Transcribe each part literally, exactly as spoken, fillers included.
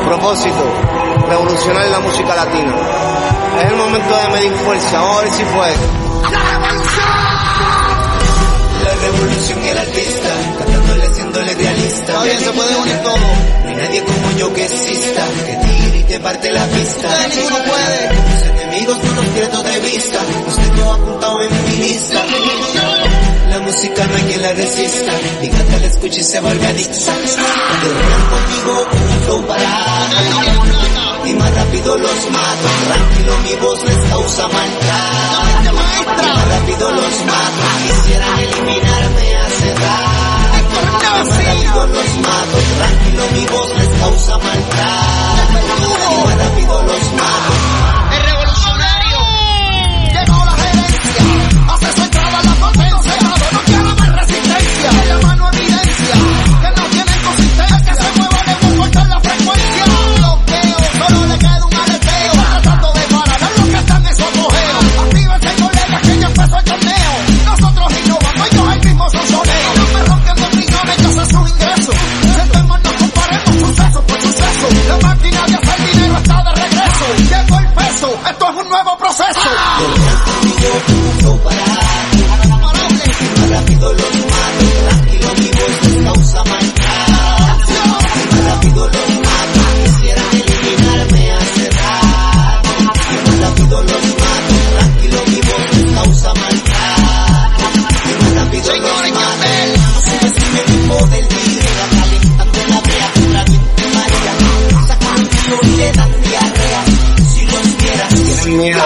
Propósito, revolucionar la música latina. Es el momento de medir fuerza, vamos a ver si puede. La revolución y el artista, cantándole, haciéndole realista. Está bien, se puede unir todo. No hay nadie como yo que exista, que tire y te parte la pista. Ustedes ninguno puede. Tus enemigos no los pierdo de vista, los tengo apuntado en mi lista. La música no hay quien la resista, mi gata la escucha y se vuelve adicta. Cuando ruedan conmigo, un flow parado, y más rápido los mato. Tranquilo, mi voz les causa maldad. Y más rápido los mato, quisieran eliminarme hace rato. Y más rápido los mato, tranquilo, mi voz les causa maldad. Y más rápido los mato. El revolucionario llegó la gerencia, hace su entrada la potencia. No quiere más resistencia, en la mano evidencia que no tienen consistencia. Que se mueva le voy a cortar la frecuencia. Bloqueo, solo le queda un aleteo. Tratando de parar a los que están en su apogeo. Actívense colegas que ya empezó el torneo. Nosotros innovando, ellos el mismo sonsoneo. No me rompiendo millones, yo sé su ingreso. Sentémonos, comparemos suceso por suceso. La máquina de hacer dinero está de regreso. Llegó el peso, esto es un nuevo proceso. Flow parado, más rápido los mato, tranquilo mi voz les causa maldad. Más rápido los mato, quisieran eliminarme hace rato. Más rápido los mato, tranquilo mi voz les causa maldad. Más rápido los mato, no subestime mi poder dirigir, calentando la brea, la mente marea. Sacan un tiro y le dan diarrea, si los vieras tienen miedo.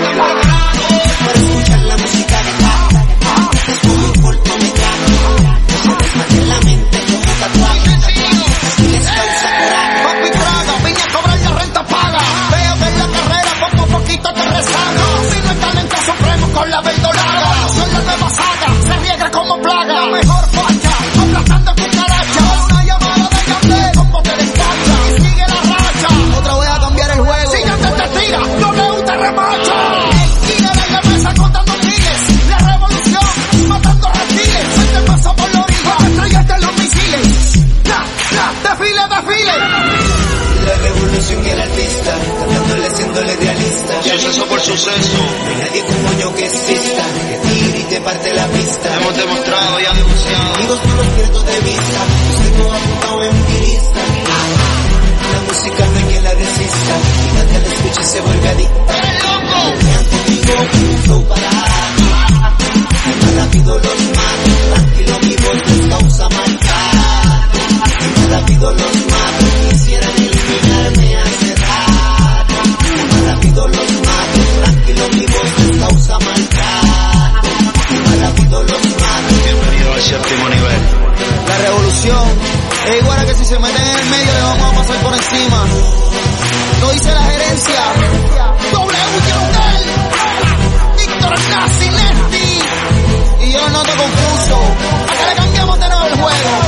Para escuchar la música de acá, es como un cortometraje, se les mete en la mente como tatuaje, y les causa coraje. Papi traga, vine a cobrar la renta paga. Veo que en la carrera poco a poquito te rezaga. Si no es talento supremo con la verdolaga. Soy la nueva saga, se riega como plaga. La mejor facha, aplastando cucaracha. Una llamada de Yandel, como te despacha. Y sigue la racha, Otra vez a cambiar el juego. si Yandel te tira, W te remacha. Líder en la mesa contando miles. La revolución, matando reptiles. Se te pasa por la orilla, estrellas de los misiles. La, la, desfile, desfile. La revolución y el artista, cantándole, haciéndole realista. Suceso por suceso, No hay nadie como yo que exista, que tire y te parte la pista. hemos demostrado y anunciado. Amigos no los pierdo de vista, los tengo apuntado en mi lista. La música no hay quien la resista, mi gata la escucha y se vuelve adicta. Vean conmigo un flow parado, y más rápido los mato, tranquilo mi voz les causa maldad. Y más rápido los mato, quisieran eliminarme hace rato. Y más rápido los mato, tranquilo mi voz les causa maldad. Y más rápido los mato. Bienvenido al séptimo nivel. La revolución es igual a que si se meten en el medio le vamos a pasar por encima. Lo dice la gerencia. W Yandel, Víctor Nazi, Nesti. Y yo no noto confuso. A que le cambiamos de nuevo el juego.